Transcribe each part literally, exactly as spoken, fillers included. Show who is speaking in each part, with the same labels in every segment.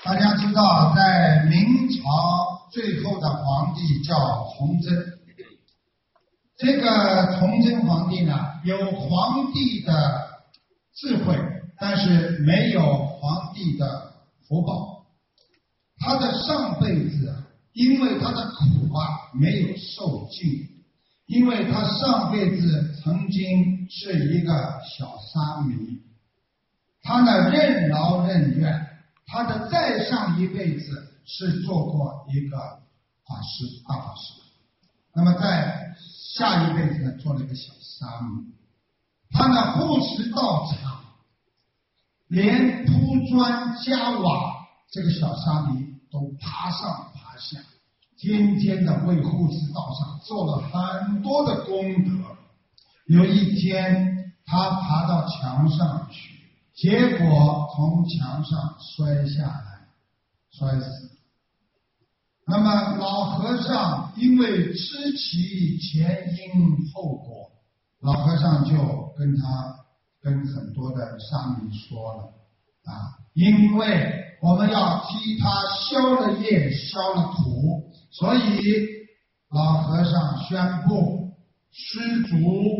Speaker 1: 大家知道，在明朝最后的皇帝叫崇祯。这个崇祯皇帝呢，有皇帝的智慧，但是没有皇帝的福报。他的上辈子啊，因为他的苦啊没有受尽，因为他上辈子曾经是一个小沙弥，他呢任劳任怨。他的再上一辈子是做过一个法师，大法师，那么在下一辈子呢做了一个小沙弥。他呢护持道场，连铺砖加瓦，这个小沙弥都爬上爬下，天天的为护持道场做了很多的功德。有一天他爬到墙上去，结果从墙上摔下来，摔死。那么老和尚因为知其前因后果，老和尚就跟他跟很多的沙弥说了啊，因为我们要替他消了业，消了苦，所以老和尚宣布施足、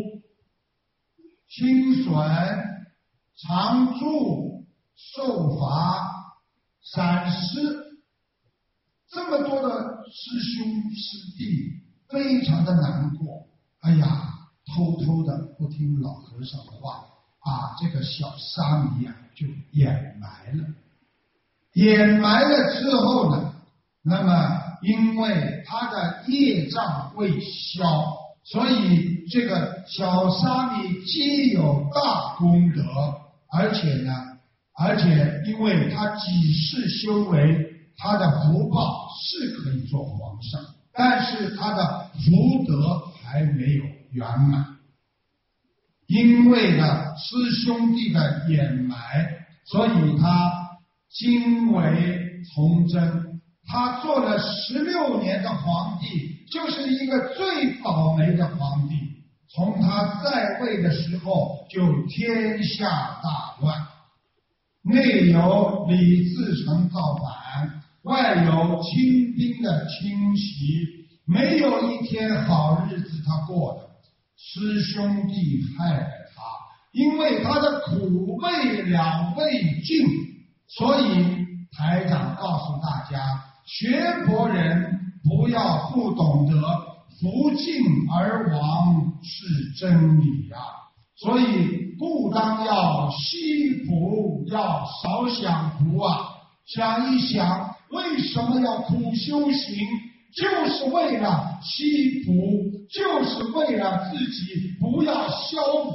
Speaker 1: 清损、常住、受罚、闪失，这么多的师兄师弟非常的难过。哎呀，偷偷的不听老和尚话，把这个小沙弥啊就掩埋了。掩埋了之后呢，那么因为他的业障未消，所以这个小沙弥既有大功德，而且呢，而且因为他几世修为，他的福报是可以做皇上，但是他的福德还没有圆满。因为呢师兄弟的掩埋，所以他今为崇祯。他做了十六年的皇帝，就是一个最倒霉的皇帝。从他在位的时候就天下大乱，内有李自成造反，外有清兵的侵袭，没有一天好日子他过的。师兄弟害了他，因为他的苦未了未尽，所以台长告诉大家，学佛人不要不懂得福尽而亡是真理啊！所以故当要惜福，要少享福啊！想一想，为什么要苦修行？就是为了惜福，就是为了自己不要消